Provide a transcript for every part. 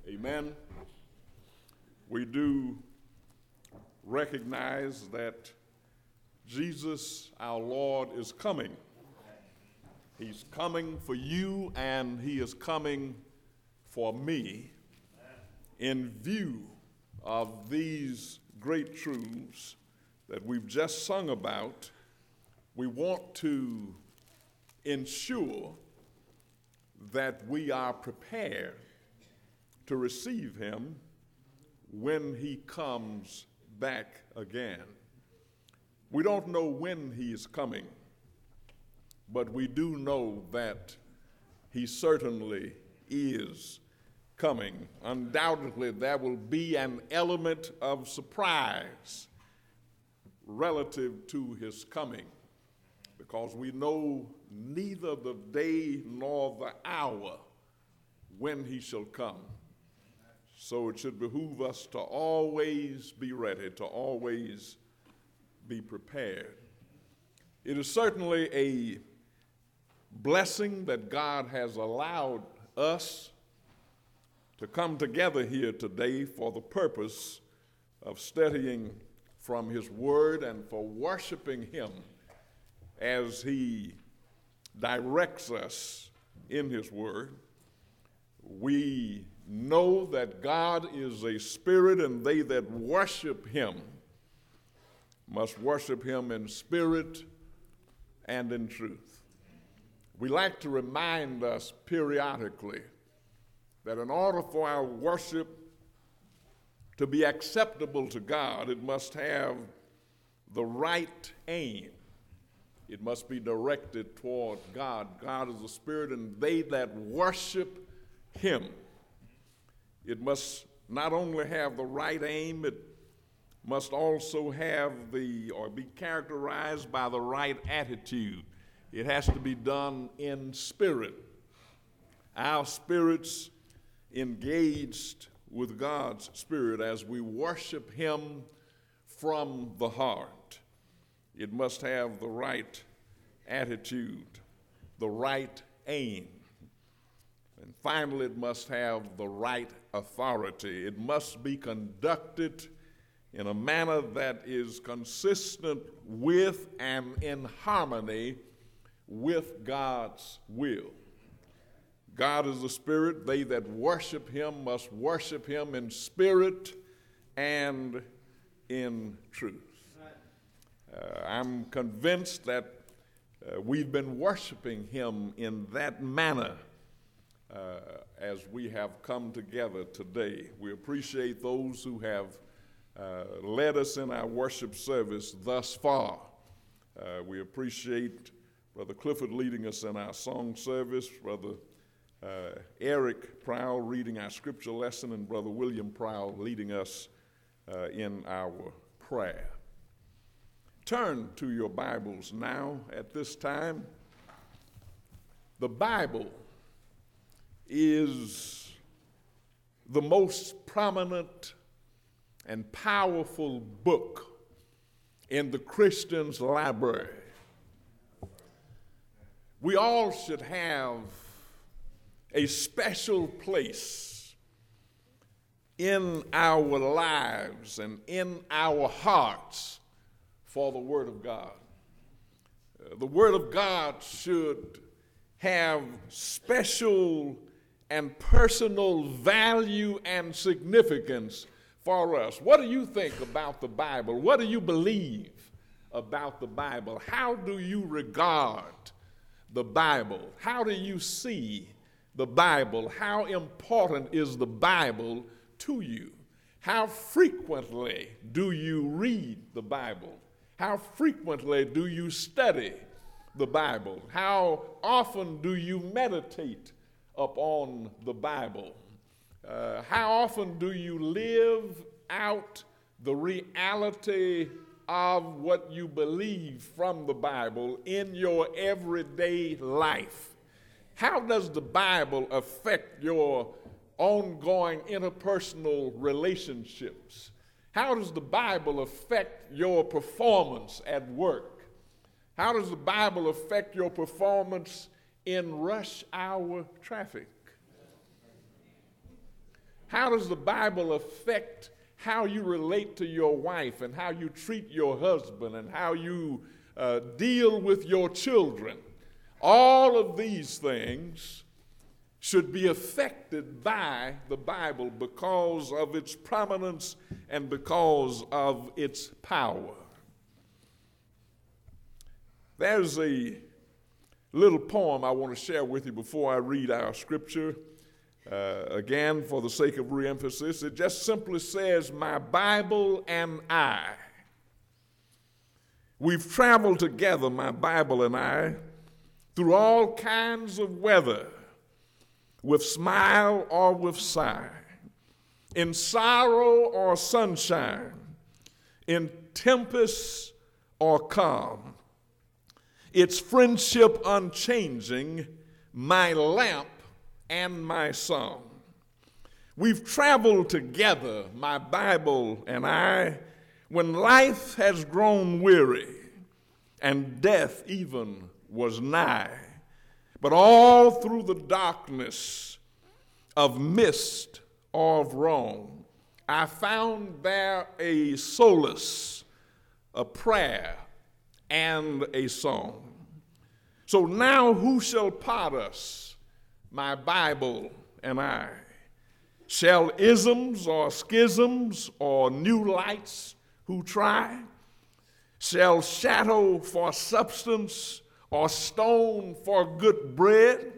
Amen. We do recognize that Jesus, our Lord, is coming. He's coming for you, and he is coming for me. In view of these great truths that we've just sung about, we want to ensure that we are prepared to receive him when he comes back again. We don't know when he is coming, but we do know that he certainly is coming. Undoubtedly, there will be an element of surprise relative to his coming, because we know neither the day nor the hour when he shall come. So it should behoove us to always be ready, to always be prepared. It is certainly a blessing that God has allowed us to come together here today for the purpose of studying from his word and for worshiping him as he directs us in his word. We know that God is a spirit, and they that worship him must worship him in spirit and in truth. We like to remind us periodically that in order for our worship to be acceptable to God, it must have the right aim. It must be directed toward God. God is a spirit, and they that worship him. It must not only have the right aim, it must also have be characterized by the right attitude. It has to be done in spirit. Our spirits engaged with God's spirit as we worship him from the heart. It must have the right attitude, the right aim. And finally, it must have the right authority. It must be conducted in a manner that is consistent with and in harmony with God's will. God is a spirit. They that worship him must worship him in spirit and in truth. I'm convinced that we've been worshiping him in that manner as we have come together today. We appreciate those who have led us in our worship service thus far. We appreciate Brother Clifford leading us in our song service, Brother Eric Prowl reading our scripture lesson, and Brother William Prowl leading us in our prayer. Turn to your Bibles now at this time. The Bible is the most prominent and powerful book in the Christian's library. We all should have a special place in our lives and in our hearts for the Word of God. The Word of God should have special and personal value and significance for us. What do you think about the Bible? What do you believe about the Bible? How do you regard the Bible? How do you see the Bible? How important is the Bible to you? How frequently do you read the Bible? How frequently do you study the Bible? How often do you meditate upon the Bible? How often do you live out the reality of what you believe from the Bible in your everyday life? How does the Bible affect your ongoing interpersonal relationships? How does the Bible affect your performance at work? How does the Bible affect your performance in rush hour traffic? How does the Bible affect how you relate to your wife and how you treat your husband and how you deal with your children? All of these things should be affected by the Bible because of its prominence and because of its power. There's a little poem I want to share with you before I read our scripture. Again, for the sake of re-emphasis, it just simply says, "My Bible and I." We've traveled together, my Bible and I, through all kinds of weather, with smile or with sigh, in sorrow or sunshine, in tempest or calm. It's friendship unchanging, my lamp and my song. We've traveled together, my Bible and I, when life has grown weary and death even was nigh. But all through the darkness of mist or of wrong, I found there a solace, a prayer, and a song. So now who shall part us, my Bible and I? Shall isms or schisms or new lights who try? Shall shadow for substance or stone for good bread?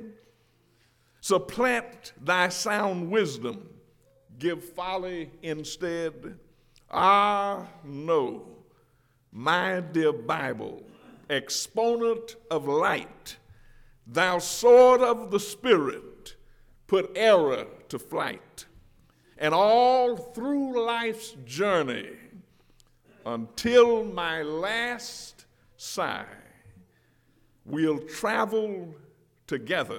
Supplant thy sound wisdom, give folly instead? Ah, no, my dear Bible, exponent of light, thou sword of the Spirit, put error to flight. And all through life's journey, until my last sigh, we'll travel together,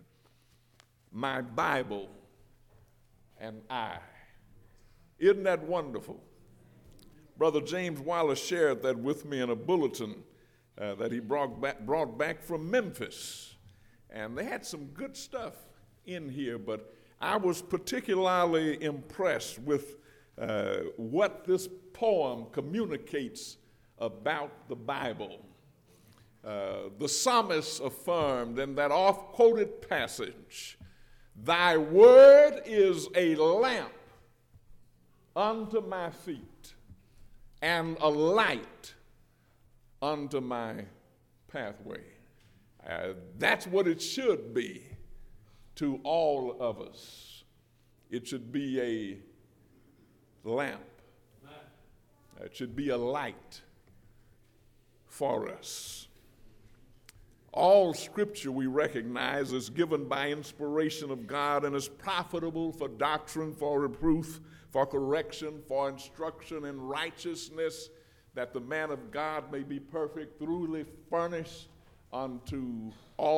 my Bible and I. Isn't that wonderful? Brother James Wallace shared that with me in a bulletin that he brought back from Memphis. And they had some good stuff in here, but I was particularly impressed with what this poem communicates about the Bible. The psalmist affirmed in that oft-quoted passage, "Thy word is a lamp unto my feet and a light unto my pathway." That's what it should be to all of us. It should be a lamp. It should be a light for us. All Scripture, we recognize, is given by inspiration of God and is profitable for doctrine, for reproof, for correction, for instruction in righteousness, that the man of God may be perfect, thoroughly furnished unto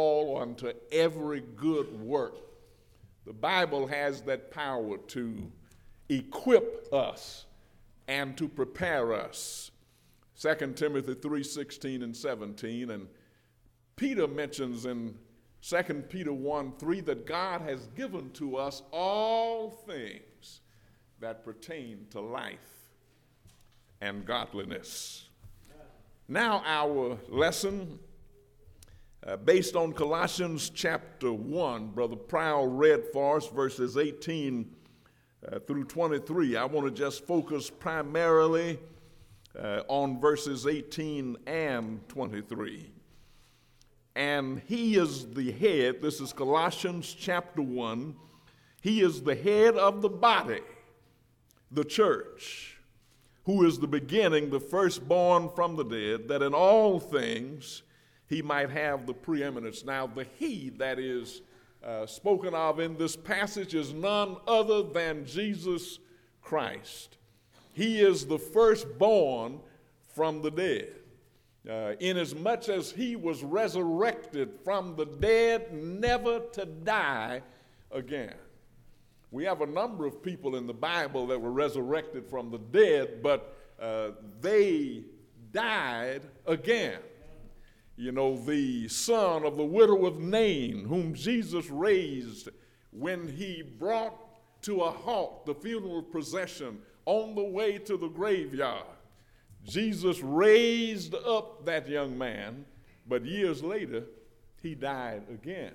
every good work. The Bible has that power to equip us and to prepare us. 2 Timothy 3:16 and 17, and Peter mentions in 2 Peter 1:3 that God has given to us all things that pertain to life and godliness. Now our lesson, based on Colossians chapter 1, Brother Prowl read for us verses 18 through 23. I want to just focus primarily on verses 18 and 23. And he is the head, this is Colossians chapter 1, he is the head of the body, the church, who is the beginning, the firstborn from the dead, that in all things he might have the preeminence. Now, the he that is spoken of in this passage is none other than Jesus Christ. He is the firstborn from the dead. Inasmuch as he was resurrected from the dead, never to die again. We have a number of people in the Bible that were resurrected from the dead, but they died again. You know, the son of the widow of Nain, whom Jesus raised when he brought to a halt the funeral procession on the way to the graveyard. Jesus raised up that young man, but years later, he died again.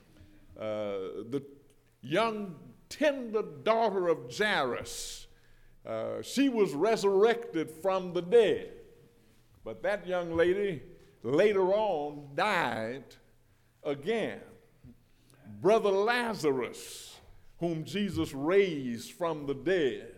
The young, tender daughter of Jairus, she was resurrected from the dead. But that young lady later on died again. Brother Lazarus, whom Jesus raised from the dead,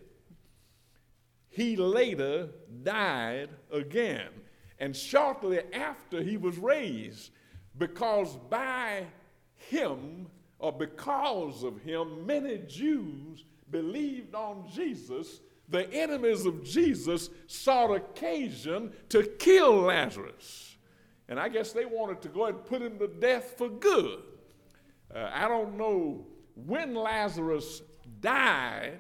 he later died again. And shortly after he was raised, because by him, or because of him, many Jews believed on Jesus, the enemies of Jesus sought occasion to kill Lazarus. And I guess they wanted to go ahead and put him to death for good. I don't know when Lazarus died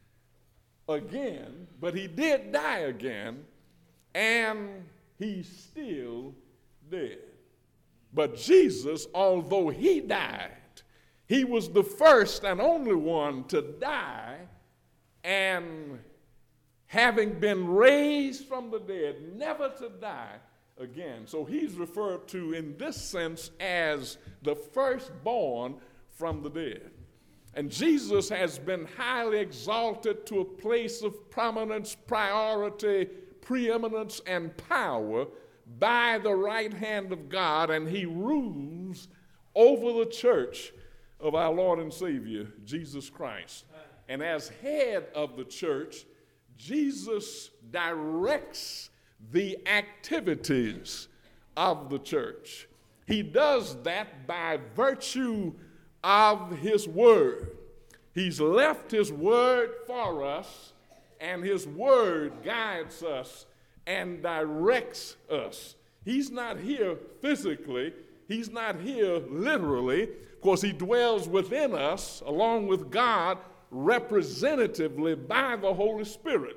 again, but he did die again, and he's still dead. But Jesus, although he died, he was the first and only one to die, and having been raised from the dead, never to die again. So he's referred to in this sense as the firstborn from the dead. And Jesus has been highly exalted to a place of prominence, priority, preeminence, and power by the right hand of God, and he rules over the church of our Lord and Savior, Jesus Christ. And as head of the church, Jesus directs the activities of the church. He does that by virtue of his word. He's left his word for us, and his word guides us and directs us. He's not here physically. He's not here literally. Of course, he dwells within us along with God representatively by the Holy Spirit.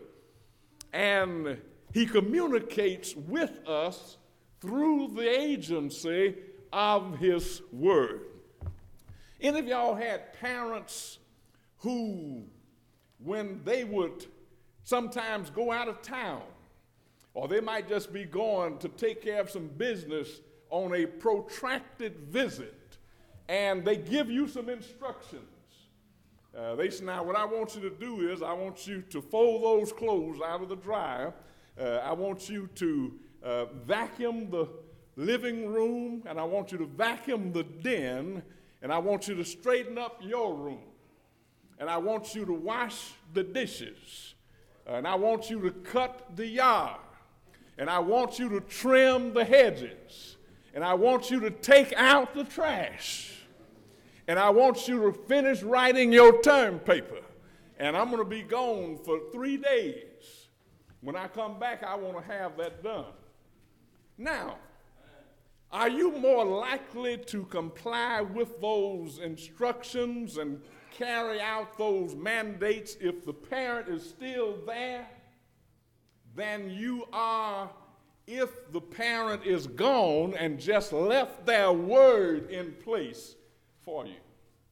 And he communicates with us through the agency of his word. Any of y'all had parents who, when they would sometimes go out of town, or they might just be going to take care of some business on a protracted visit, and they give you some instructions. They say, now what I want you to do is I want you to fold those clothes out of the dryer. I want you to vacuum the living room, and I want you to vacuum the den, and I want you to straighten up your room. And I want you to wash the dishes. And I want you to cut the yard. And I want you to trim the hedges. And I want you to take out the trash. And I want you to finish writing your term paper. And I'm going to be gone for 3 days. When I come back, I want to have that done. Now, are you more likely to comply with those instructions and carry out those mandates if the parent is still there than you are if the parent is gone and just left their word in place for you?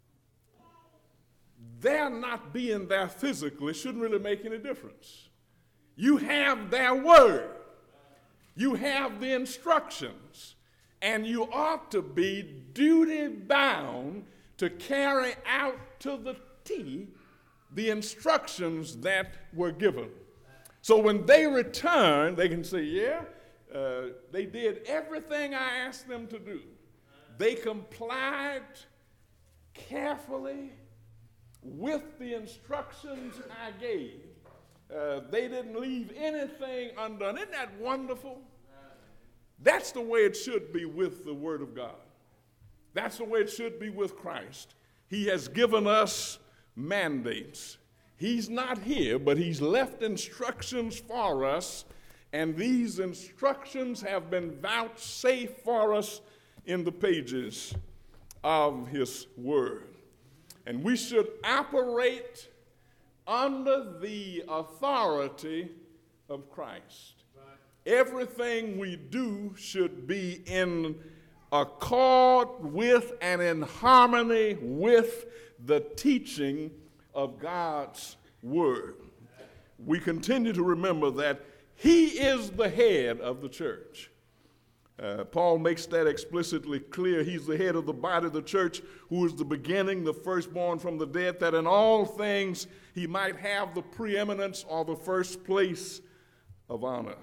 Their not being there physically shouldn't really make any difference. You have their word. You have the instructions. And you ought to be duty-bound to carry out to the T the instructions that were given. So when they return, they can say, yeah, they did everything I asked them to do. They complied carefully with the instructions I gave. They didn't leave anything undone. Isn't that wonderful? That's the way it should be with the Word of God. That's the way it should be with Christ. He has given us mandates. He's not here, but he's left instructions for us, and these instructions have been vouchsafed for us in the pages of his Word. And we should operate under the authority of Christ. Everything we do should be in accord with and in harmony with the teaching of God's word, we continue to remember that he is the head of the church. Paul makes that explicitly clear. He's the head of the body of the church, who is the beginning, the firstborn from the dead, that in all things he might have the preeminence or the first place of honor.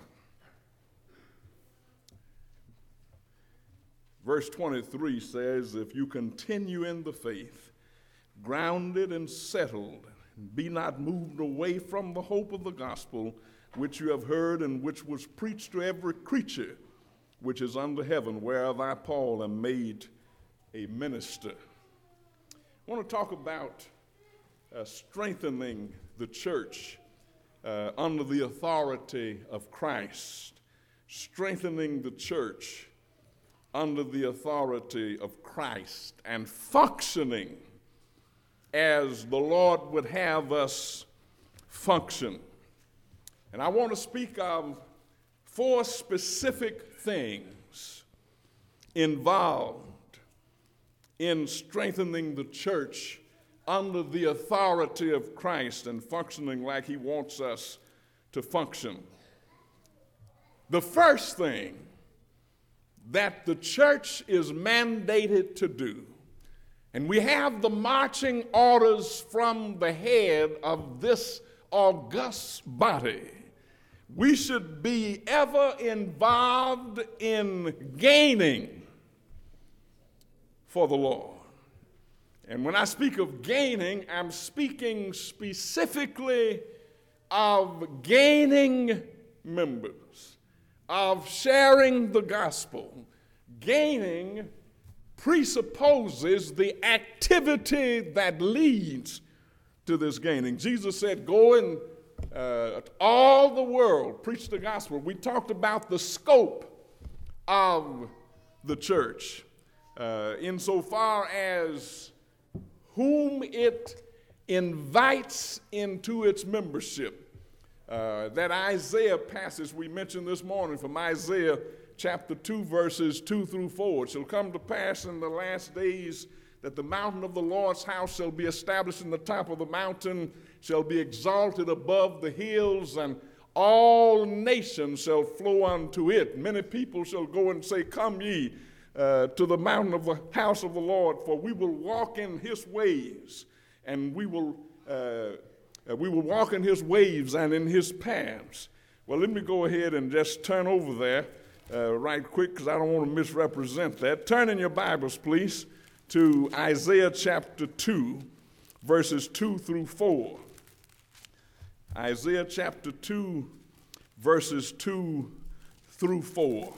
Verse 23 says, if you continue in the faith, grounded and settled, be not moved away from the hope of the gospel, which you have heard and which was preached to every creature which is under heaven, whereof I, Paul, am made a minister. I want to talk about strengthening the church under the authority of Christ. Strengthening the church under the authority of Christ and functioning as the Lord would have us function. And I want to speak of 4 specific things involved in strengthening the church under the authority of Christ and functioning like he wants us to function. The first thing that the church is mandated to do, and we have the marching orders from the head of this august body, we should be ever involved in gaining for the Lord. And when I speak of gaining, I'm speaking specifically of gaining members, of sharing the gospel. Gaining presupposes the activity that leads to this gaining. Jesus said, go and all the world, preach the gospel. We talked about the scope of the church insofar as whom it invites into its membership. That Isaiah passage we mentioned this morning from Isaiah chapter 2, verses 2 through 4. It shall come to pass in the last days that the mountain of the Lord's house shall be established in the top of the mountain, shall be exalted above the hills, and all nations shall flow unto it. Many people shall go and say, come ye to the mountain of the house of the Lord, for we will walk in his ways, and we will walk in his ways and in his paths. Well, let me go ahead and just turn over there right quick, because I don't want to misrepresent that. Turn in your Bibles, please, to Isaiah chapter 2, verses 2 through 4. Isaiah chapter 2, verses 2 through 4.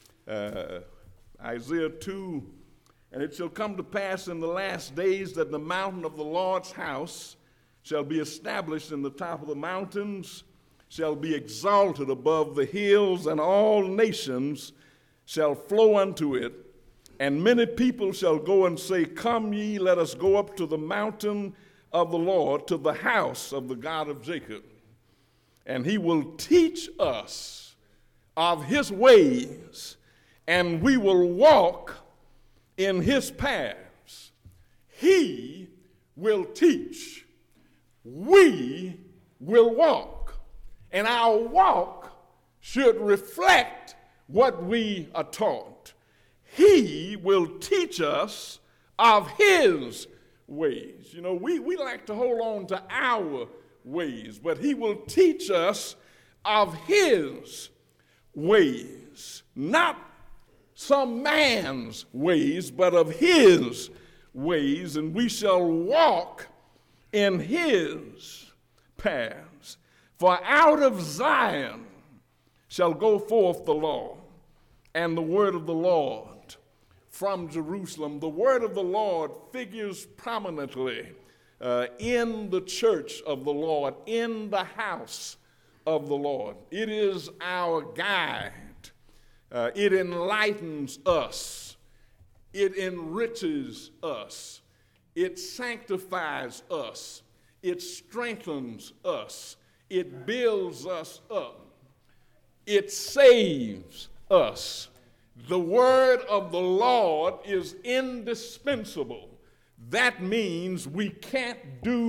Isaiah 2, and it shall come to pass in the last days that the mountain of the Lord's house shall be established in the top of the mountains, shall be exalted above the hills, and all nations shall flow unto it. And many people shall go and say, come ye, let us go up to the mountain of the Lord, to the house of the God of Jacob. And he will teach us of his ways, and we will walk in his paths. He will teach. We will walk. And our walk should reflect what we are taught. He will teach us of his ways. You know, we like to hold on to our ways, but he will teach us of his ways. Not some man's ways, but of his ways, and we shall walk in his paths. For out of Zion shall go forth the law and the word of the Lord from Jerusalem. The word of the Lord figures prominently in the church of the Lord, in the house of the Lord. It is our guide. It enlightens us. It enriches us. It sanctifies us. It strengthens us. It builds us up. It saves us. The word of the Lord is indispensable. That means we can't do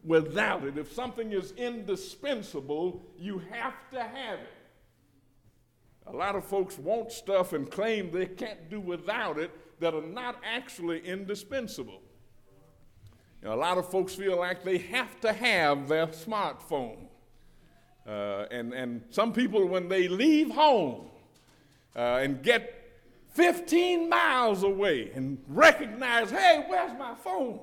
without it. If something is indispensable, you have to have it. A lot of folks want stuff and claim they can't do without it that are not actually indispensable. You know, a lot of folks feel like they have to have their smartphone. And some people, when they leave home and get 15 miles away and recognize, hey, where's my phone?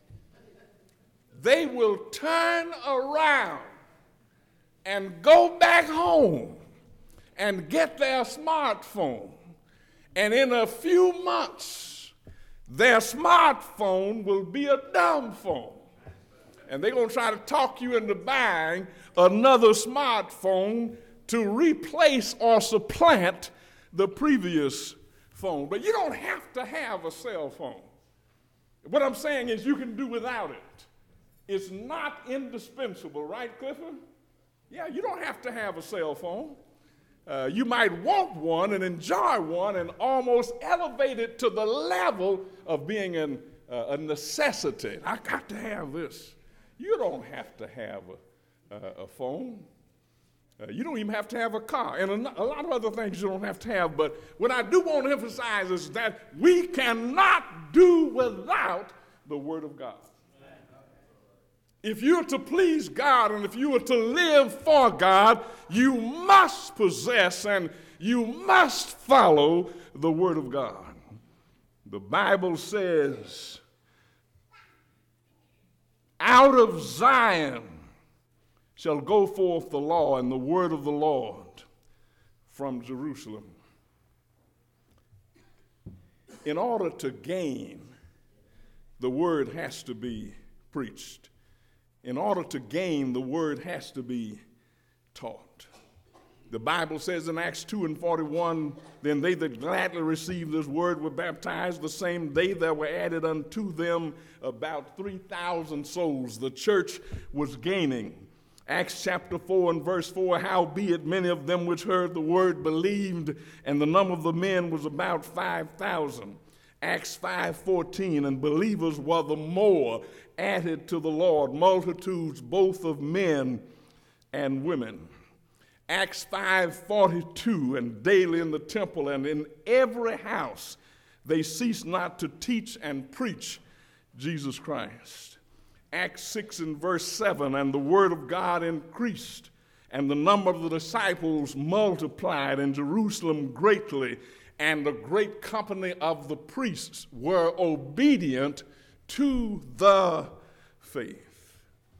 They will turn around and go back home and get their smartphone. And in a few months, their smartphone will be a dumb phone. And they're going to try to talk you into buying another smartphone to replace or supplant the previous phone. But you don't have to have a cell phone. What I'm saying is you can do without it. It's not indispensable, right, Clifford? Yeah, you don't have to have a cell phone. You might want one and enjoy one and almost elevate it to the level of being a necessity. I got to have this. You don't have to have a phone. You don't even have to have a car. And a lot of other things you don't have to have. But what I do want to emphasize is that we cannot do without the Word of God. If you're to please God and if you are to live for God, you must possess and you must follow the Word of God. The Bible says, out of Zion shall go forth the law and the word of the Lord from Jerusalem. In order to gain, the word has to be preached. In order to gain, the word has to be taught. The Bible says in Acts 2:41, then they that gladly received this word were baptized. The same day there were added unto them about 3,000 souls. The church was gaining. Acts chapter 4 and verse 4, howbeit many of them which heard the word believed, and the number of the men was about 5,000. Acts 5:14, and believers were the more added to the Lord, multitudes both of men and women. Acts 5:42, and daily in the temple and in every house they ceased not to teach and preach Jesus Christ. Acts 6 and verse 7, and the word of God increased, and the number of the disciples multiplied in Jerusalem greatly, and a great company of the priests were obedient to the faith.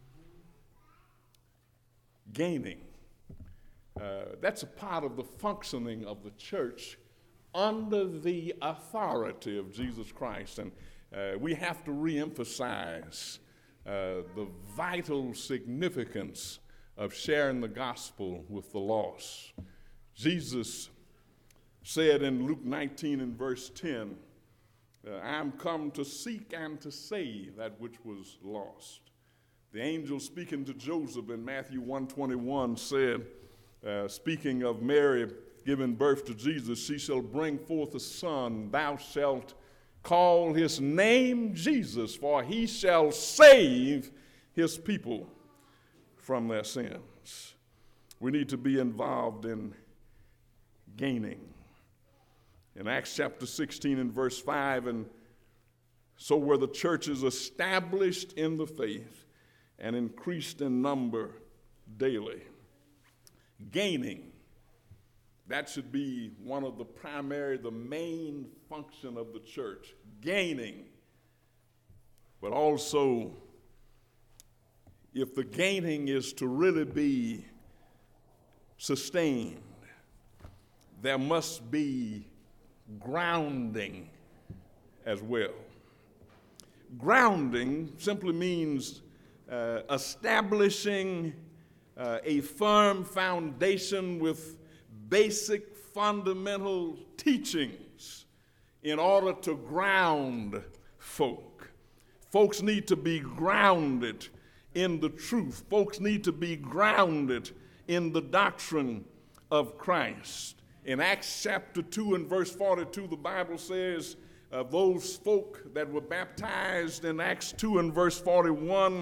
Gaining. That's a part of the functioning of the church under the authority of Jesus Christ. And we have to reemphasize the vital significance of sharing the gospel with the lost. Jesus said in Luke 19 and verse 10, I am come to seek and to save that which was lost. The angel speaking to Joseph in Matthew 1:21 said, speaking of Mary giving birth to Jesus, she shall bring forth a son, thou shalt call his name Jesus, for he shall save his people from their sins. We need to be involved in gaining. In Acts chapter 16 and verse 5, and so were the churches established in the faith and increased in number daily. Gaining, that should be one of the main function of the church, gaining. But also, if the gaining is to really be sustained, there must be grounding as well. Grounding simply means establishing a firm foundation with basic fundamental teachings in order to ground folk. Folks need to be grounded in the truth. Folks need to be grounded in the doctrine of Christ. In Acts chapter 2 and verse 42, the Bible says, those folk that were baptized in Acts 2 and verse 41,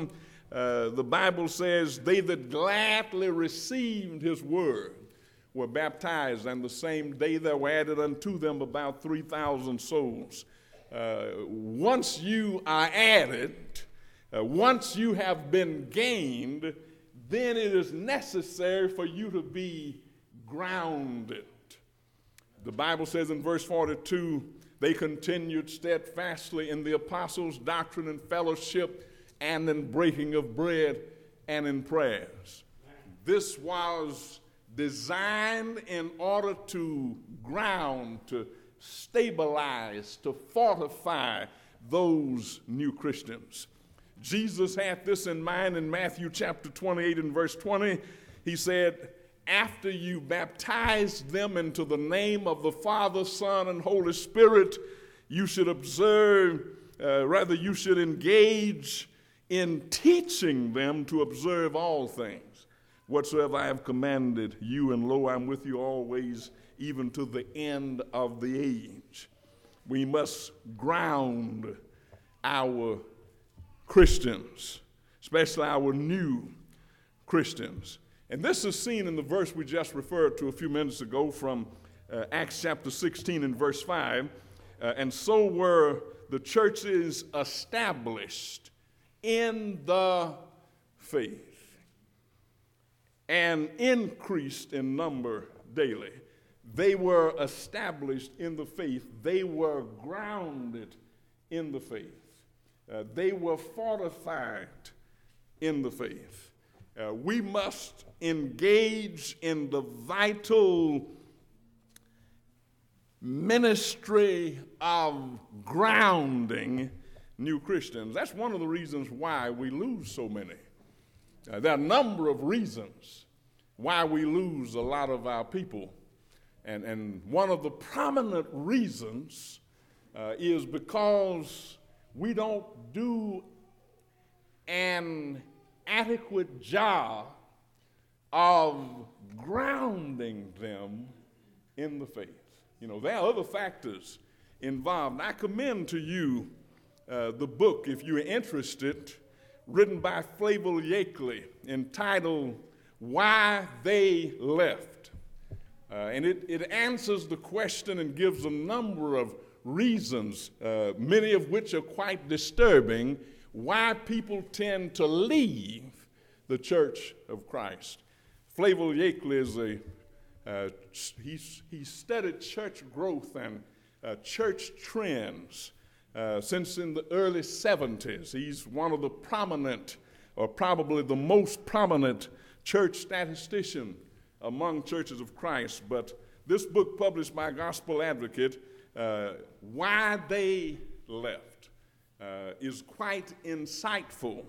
the Bible says, they that gladly received his word were baptized, and the same day there were added unto them about 3,000 souls. Once you are added, once you have been gained, then it is necessary for you to be grounded. The Bible says in verse 42, they continued steadfastly in the apostles' doctrine and fellowship, and in breaking of bread, and in prayers. This was designed in order to ground, to stabilize, to fortify those new Christians. Jesus had this in mind in Matthew chapter 28 and verse 20. He said, after you baptize them into the name of the Father, Son, and Holy Spirit, you should you should engage in teaching them to observe all things whatsoever I have commanded you, and lo, I'm with you always, even to the end of the age. We must ground our Christians, especially our new Christians. And this is seen in the verse we just referred to a few minutes ago from Acts chapter 16 and verse 5. And so were the churches established in the faith and increased in number daily. They were established in the faith. They were grounded in the faith. They were fortified in the faith. We must engage in the vital ministry of grounding new Christians. That's one of the reasons why we lose so many. There are a number of reasons why we lose a lot of our people. And one of the prominent reasons is because we don't do an adequate job of grounding them in the faith. You know, there are other factors involved. I commend to you the book, if you're interested, written by Flavel Yakeley, entitled Why They Left. And it answers the question and gives a number of reasons, many of which are quite disturbing, why people tend to leave the Church of Christ. Flavel Yakeley is he studied church growth and church trends since in the early 70s. He's one of the prominent, or probably the most prominent, church statistician among churches of Christ. But this book, published by Gospel Advocate, Why They Left, is quite insightful.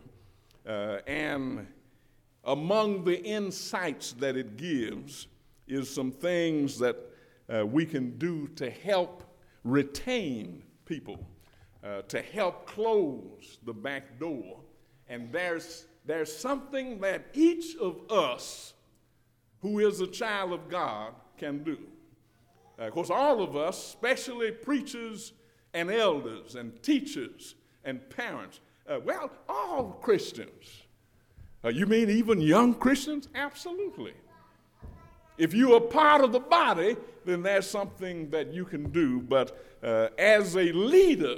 And among the insights that it gives is some things that we can do to help retain people, to help close the back door. And there's something that each of us who is a child of God can do. Of course, all of us, especially preachers and elders and teachers and parents, all Christians. You mean even young Christians? Absolutely. If you are part of the body, then there's something that you can do. But as a leader,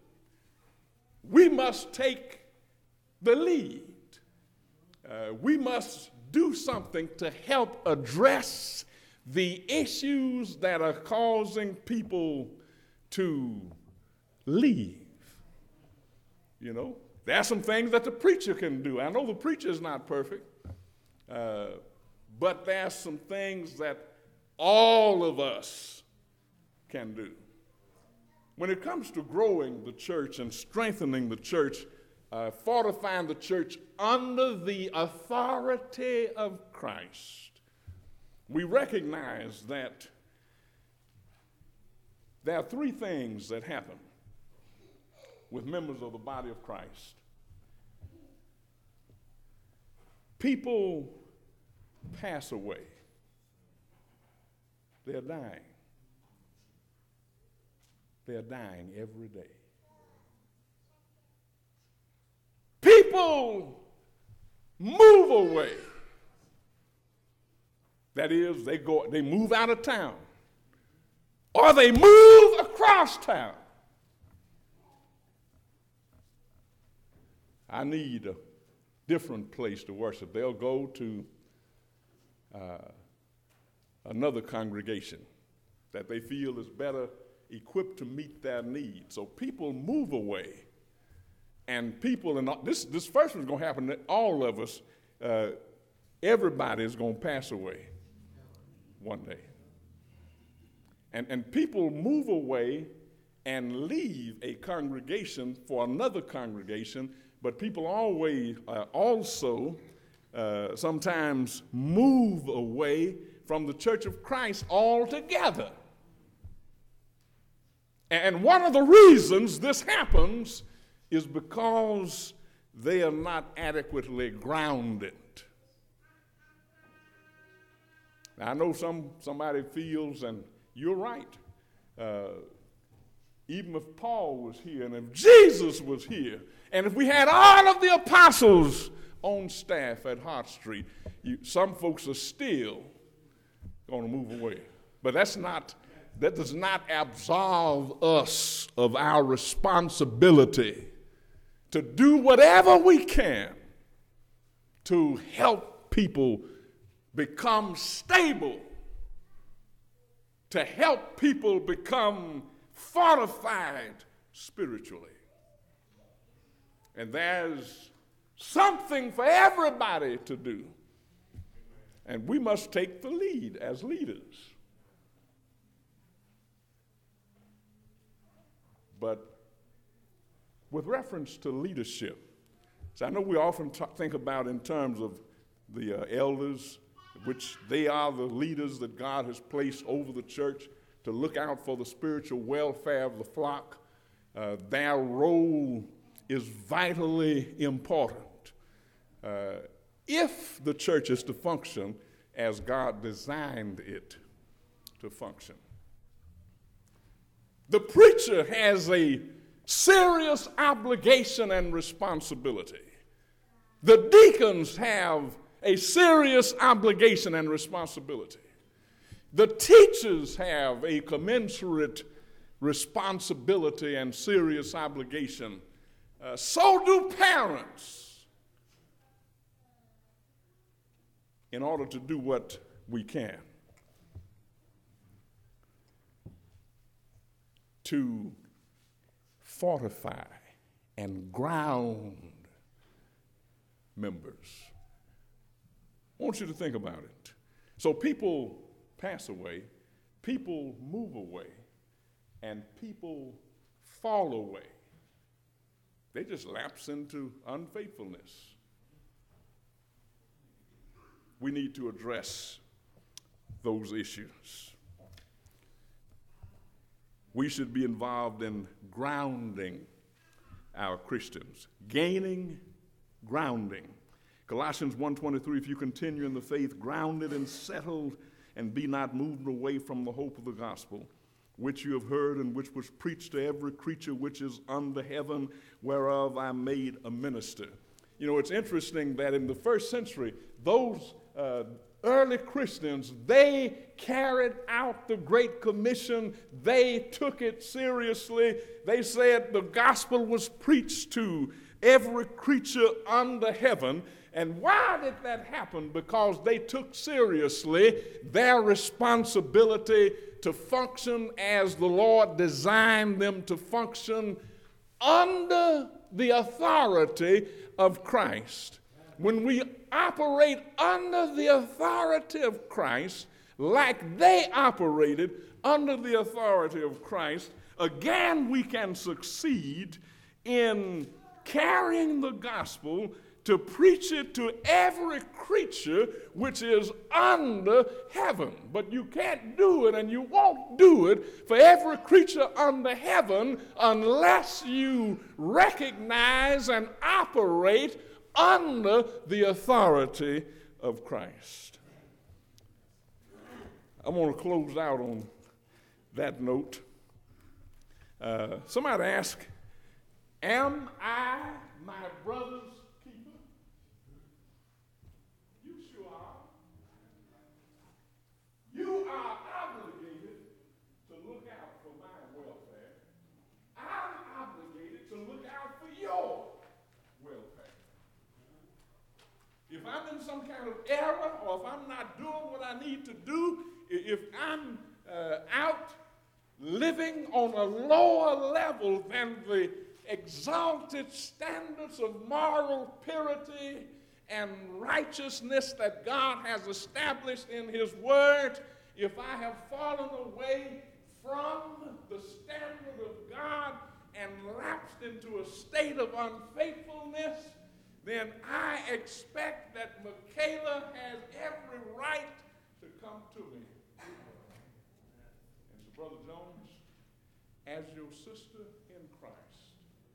we must take the lead. We must do something to help address the issues that are causing people to leave. You know, there are some things that the preacher can do. I know the preacher is not perfect, but there are some things that all of us can do. When it comes to growing the church and strengthening the church, fortifying the church under the authority of Christ, we recognize that there are three things that happen with members of the body of Christ. People pass away. They're dying. They're dying every day. People move away. That is, they move out of town, or they move across town. I need a different place to worship. They'll go to another congregation that they feel is better equipped to meet their needs. So people move away, and people, and this first one's going to happen to all of us. Everybody is going to pass away one day. And people move away and leave a congregation for another congregation, but people always also sometimes move away from the Church of Christ altogether. And one of the reasons this happens is because they are not adequately grounded. Now, I know somebody feels, and you're right, even if Paul was here, and if Jesus was here, and if we had all of the apostles on staff at Hart Street, some folks are still going to move away. But that does not absolve us of our responsibility to do whatever we can to help people become stable, to help people become fortified spiritually. And there's something for everybody to do. And we must take the lead as leaders. But with reference to leadership, so I know we often think about in terms of the elders, which they are the leaders that God has placed over the church to look out for the spiritual welfare of the flock. Their role is vitally important if the church is to function as God designed it to function. The preacher has a serious obligation and responsibility. The deacons have a serious obligation and responsibility. The teachers have a commensurate responsibility and serious obligation. So do parents, in order to do what we can to fortify and ground members. I want you to think about it. So people pass away, people move away, and people fall away. They just lapse into unfaithfulness. We need to address those issues. We should be involved in grounding our Christians, gaining grounding. Colossians 1:23, if you continue in the faith, grounded and settled, and be not moved away from the hope of the gospel, which you have heard and which was preached to every creature which is under heaven, whereof I made a minister. You know, it's interesting that in the first century, those early Christians, they carried out the Great Commission. They took it seriously. They said the gospel was preached to every creature under heaven. And why did that happen? Because they took seriously their responsibility to function as the Lord designed them to function under the authority of Christ. When we operate under the authority of Christ, like they operated under the authority of Christ, again we can succeed in carrying the gospel to preach it to every creature which is under heaven. But you can't do it, and you won't do it for every creature under heaven unless you recognize and operate under the authority of Christ. I want to close out on that note. Somebody asked, am I my brother's keeper? I'm in some kind of error, or if I'm not doing what I need to do, if I'm out living on a lower level than the exalted standards of moral purity and righteousness that God has established in his word, if I have fallen away from the standard of God and lapsed into a state of unfaithfulness, then I expect that Michaela has every right to come to me. And so, Brother Jones, as your sister in Christ,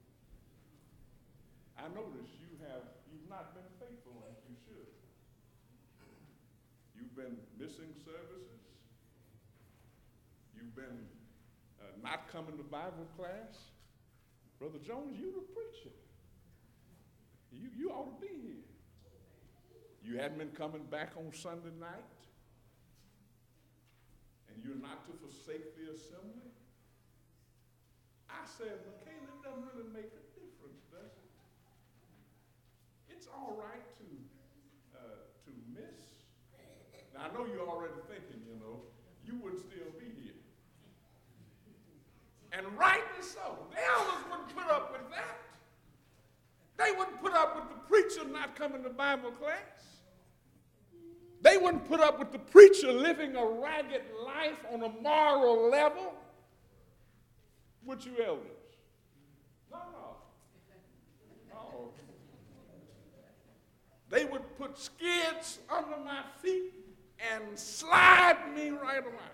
I notice you've not been faithful as you should. You've been missing services. You've been not coming to Bible class. Brother Jones, you the preacher. You ought to be here. You hadn't been coming back on Sunday night, and you're not to forsake the assembly. I said, Michaela, it doesn't really make a difference, does it? It's all right to miss. Now, I know you're already thinking, you would still be here. And rightly so. The elders wouldn't put up with that. They wouldn't put up with the preacher not coming to Bible class. They wouldn't put up with the preacher living a ragged life on a moral level. Would you, elders? No. They would put skids under my feet and slide me right around.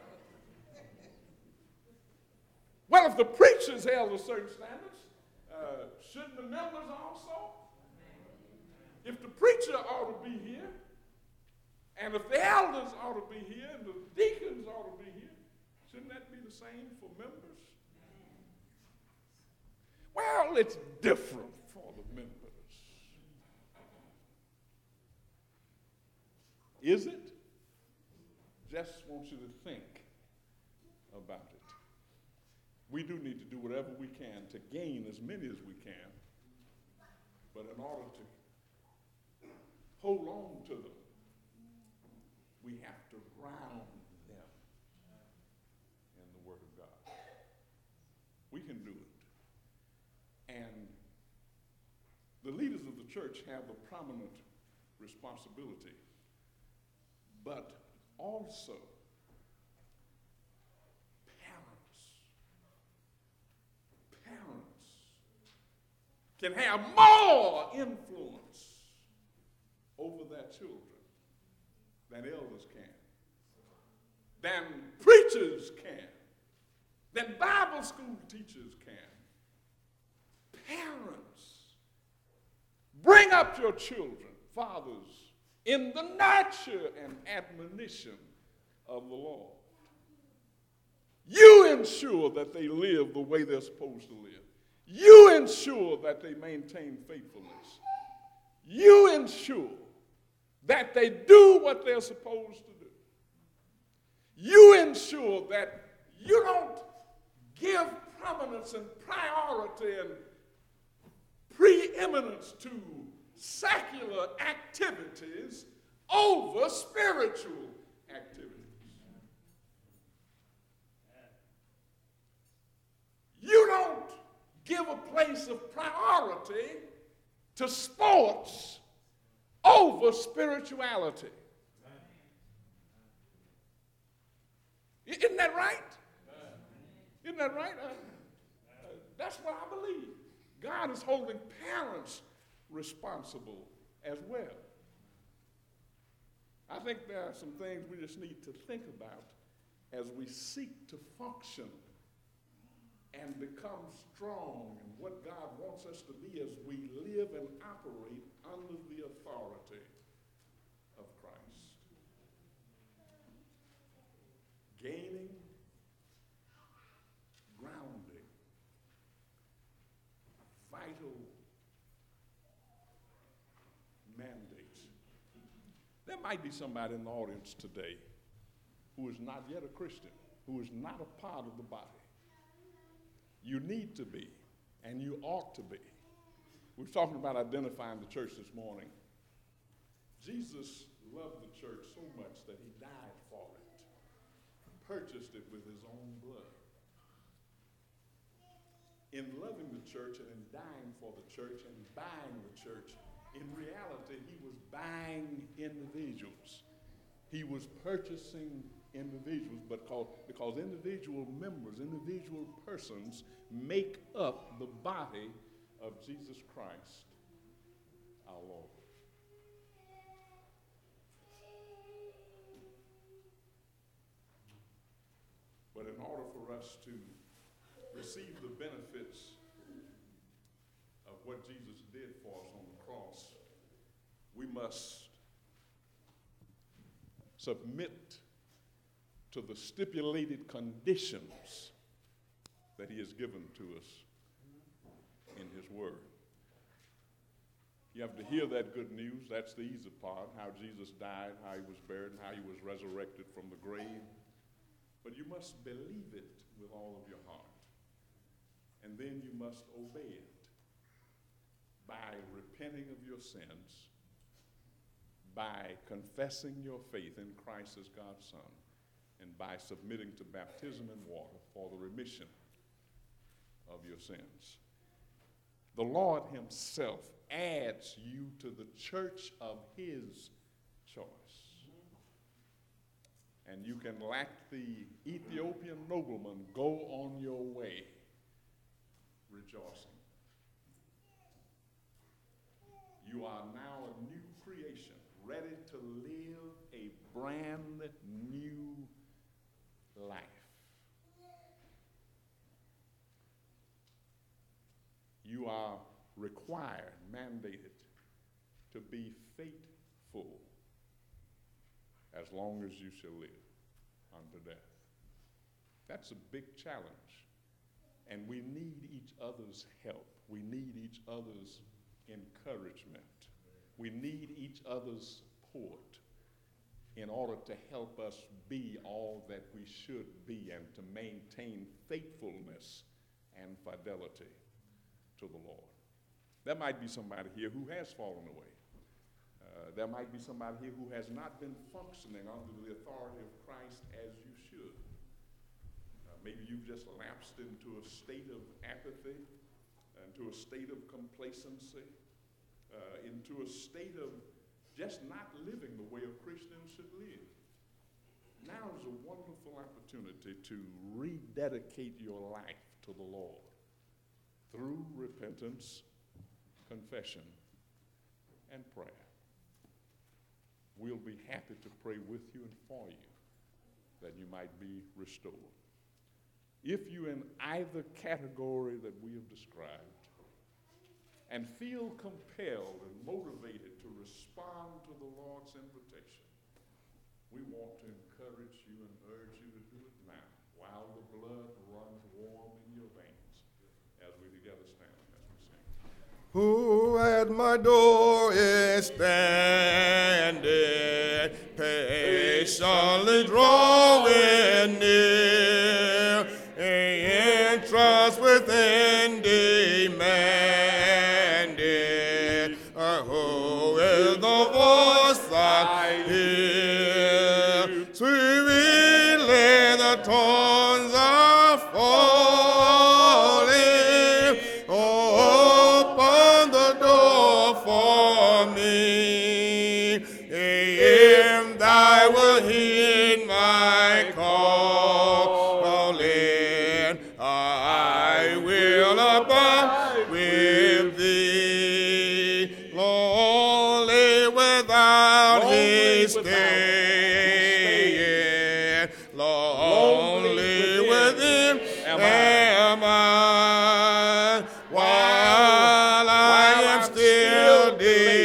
Well, if the preachers held to certain standards, shouldn't the members also? If the preacher ought to be here, and if the elders ought to be here, and the deacons ought to be here, shouldn't that be the same for members? Well, it's different for the members. Is it? Just want you to think about it. We do need to do whatever we can to gain as many as we can, but in order to hold on to them, we have to ground them in the Word of God. We can do it. And the leaders of the church have a prominent responsibility, but also parents can have more influence over their children than elders can, than preachers can, than Bible school teachers can. Parents, bring up your children, fathers, in the nurture and admonition of the Lord. You ensure that they live the way they're supposed to live. You ensure that they maintain faithfulness. You ensure that they do what they're supposed to do. You ensure that you don't give prominence and priority and preeminence to secular activities over spiritual activities. You don't give a place of priority to sports over spirituality. Isn't that right? Isn't that right? That's what I believe. God is holding parents responsible as well. I think there are some things we just need to think about as we seek to function and become strong in what God wants us to be as we live and operate under the authority of Christ. Gaining, grounding, vital mandates. There might be somebody in the audience today who is not yet a Christian, who is not a part of the body. You need to be, and you ought to be. We were talking about identifying the church this morning. Jesus loved the church so much that he died for it, purchased it with his own blood. In loving the church and in dying for the church and buying the church, in reality, he was buying individuals. He was purchasing individuals because individual members, individual persons make up the body of Jesus Christ, our Lord. But in order for us to receive the benefits of what Jesus did for us on the cross, we must submit to the stipulated conditions that he has given to us in his word. You have to hear that good news. That's the easy part, how Jesus died, how he was buried, and how he was resurrected from the grave. But you must believe it with all of your heart. And then you must obey it by repenting of your sins, by confessing your faith in Christ as God's Son, and by submitting to baptism in water for the remission of your sins. The Lord himself adds you to the church of his choice. And you can, like the Ethiopian nobleman, go on your way rejoicing. You are now a new creation, ready to live a brand new life. You are required, mandated, to be faithful as long as you shall live unto death. That's a big challenge. And we need each other's help. We need each other's encouragement. We need each other's support in order to help us be all that we should be and to maintain faithfulness and fidelity to the Lord. There might be somebody here who has fallen away. There might be somebody here who has not been functioning under the authority of Christ as you should. Maybe you've just lapsed into a state of apathy, into a state of complacency, into a state of just not living the way a Christian should live. Now is a wonderful opportunity to rededicate your life to the Lord through repentance, confession, and prayer. We'll be happy to pray with you and for you that you might be restored. If you're in either category that we have described and feel compelled and motivated to respond to the Lord's invitation, we want to encourage you and urge you to do it now while the blood runs warm in your veins as we together stand as we sing. Who at my door is standing, patiently drawing near, entrance within demanded. Who is the voice I hear? Sweetly the tones are falling. Open the door for me, and I will heed my calling. I will abide with thee, lonely without his staying, lonely with him am I, while I am still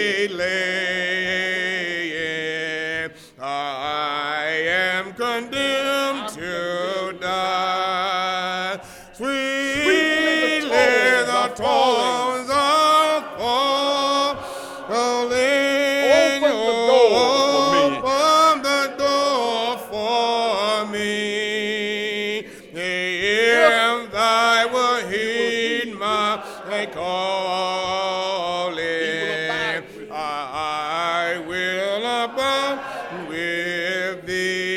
delaying. I am condemned to die. Sweetly the tones are falling. Open the door for me. Open above with thee.